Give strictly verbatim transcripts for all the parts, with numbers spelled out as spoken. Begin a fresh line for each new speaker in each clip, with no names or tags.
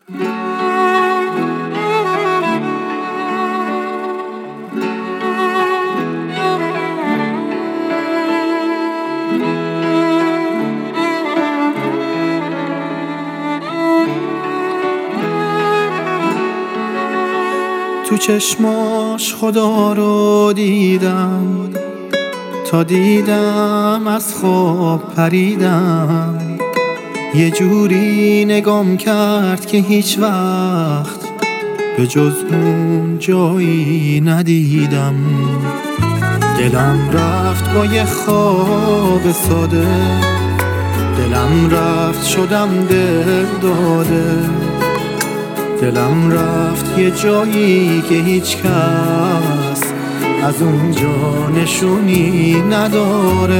تو چشماش خدا رو دیدم، تا دیدم از خواب پریدم. یه جوری نگام کرد که هیچ وقت به جز اون جایی ندیدم. دلم رفت با یه خواب ساده، دلم رفت شدم دل داده. دلم رفت یه جایی که هیچ کس از اونجا نشونی نداره.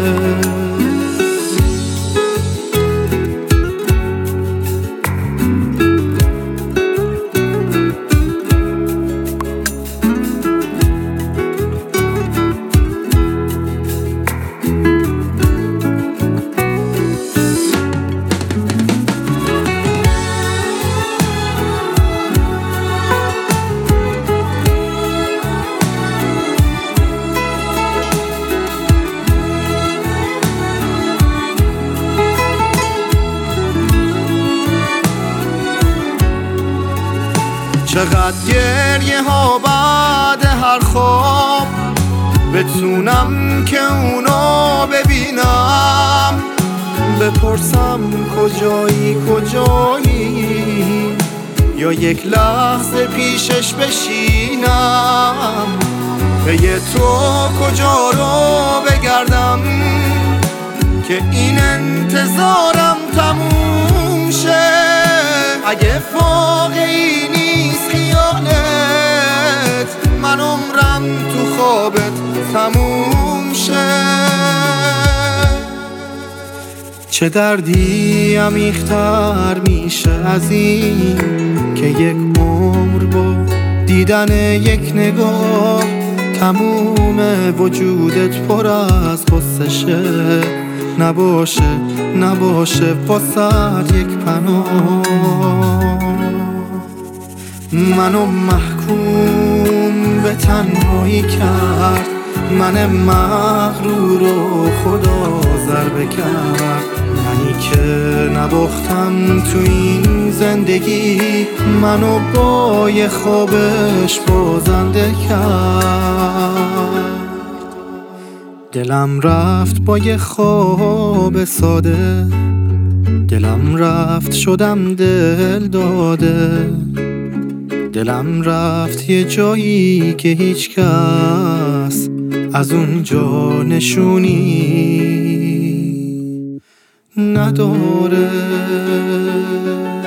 چقدر گریه ها بعد هر خواب بتونم که اونو ببینم. بپرسم کجایی کجایی، یا یک لحظه پیشش بشینم. به تو کجا رو بگردم که این انتظارم تموم شه. اگه واقعی نیست خیالت، من عمرم تو خوابت تموم شه. چه دردی عمیق‌تر میشه از این که یک عمر با دیدن یک نگاه تموم وجودت پر از غصه شه. نباشه نباشه واسه یک پناه. منو محکوم به تنهایی کرد، من مغرور و خدا ضربه کرد. منی که نباختم تو این زندگی، منو با یه خوابش بازنده کرد. دلم رفت با یه خواب ساده، دلم رفت شدم دل داده. دلم رفت یه جایی که هیچ کس از اونجا نشونی نداره.